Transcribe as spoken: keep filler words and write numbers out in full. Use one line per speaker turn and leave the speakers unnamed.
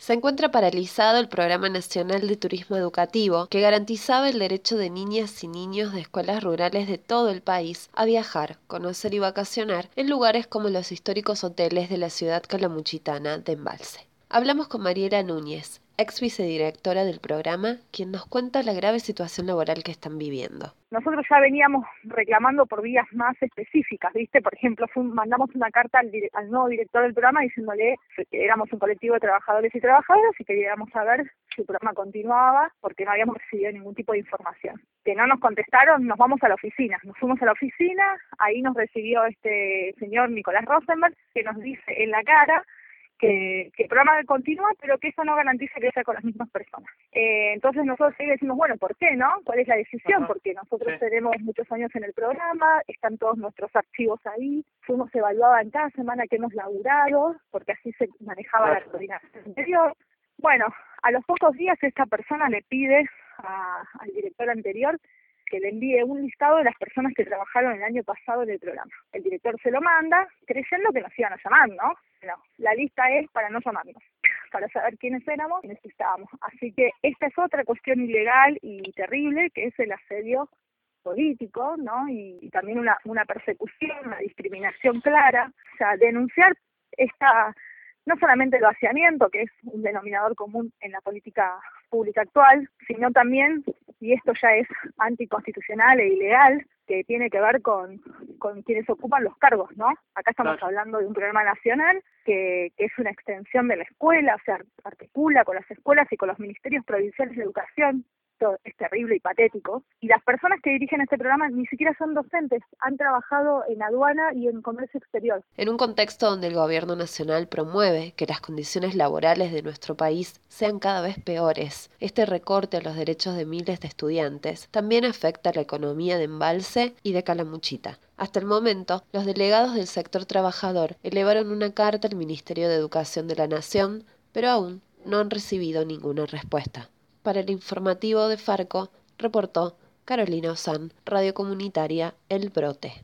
Se encuentra paralizado el Programa Nacional de Turismo Educativo, que garantizaba el derecho de niñas y niños de escuelas rurales de todo el país a viajar, conocer y vacacionar en lugares como los históricos hoteles de la ciudad calamuchitana de Embalse. Hablamos con Mariela Núñez, ex vicedirectora del programa, quien nos cuenta la grave situación laboral que están viviendo.
Nosotros ya veníamos reclamando por vías más específicas, ¿viste? Por ejemplo, fue un, mandamos una carta al, dire, al nuevo director del programa diciéndole que éramos un colectivo de trabajadores y trabajadoras y queríamos saber si el programa continuaba porque no habíamos recibido ningún tipo de información. Que no nos contestaron, nos vamos a la oficina. Nos fuimos a la oficina, ahí nos recibió este señor Nicolás Rosenberg, que nos dice en la cara Que, que el programa continúa, pero que eso no garantiza que sea con las mismas personas. Eh, entonces nosotros ahí decimos, bueno, ¿por qué no? ¿Cuál es la decisión? Ajá. Porque nosotros sí. tenemos muchos años en el programa, están todos nuestros archivos ahí, fuimos evaluados en cada semana que hemos laburado, porque así se manejaba claro. la coordinación anterior. Bueno, a los pocos días esta persona le pide a, al director anterior que le envíe un listado de las personas que trabajaron el año pasado en el programa. El director se lo manda, creyendo que nos iban a llamar, ¿no? No, la lista es para no llamarnos, para saber quiénes éramos y necesitábamos. Así que esta es otra cuestión ilegal y terrible, que es el asedio político, ¿no? Y, y también una, una persecución, una discriminación clara. O sea, denunciar esta, no solamente el vaciamiento, que es un denominador común en la política pública actual, sino también, y esto ya es anticonstitucional e ilegal, que tiene que ver con, con quienes ocupan los cargos, ¿no? Acá estamos claro. hablando de un programa nacional que, que es una extensión de la escuela, o sea, articula con las escuelas y con los ministerios provinciales de educación. Esto es terrible y patético. Y las personas que dirigen este programa ni siquiera son docentes, han trabajado en aduana y en comercio exterior.
En un contexto donde el gobierno nacional promueve que las condiciones laborales de nuestro país sean cada vez peores, este recorte a los derechos de miles de estudiantes también afecta a la economía de Embalse y de Calamuchita. Hasta el momento, los delegados del sector trabajador elevaron una carta al Ministerio de Educación de la Nación, pero aún no han recibido ninguna respuesta. Para el informativo de Farco, reportó Carolina Ozán, Radio Comunitaria El Brote.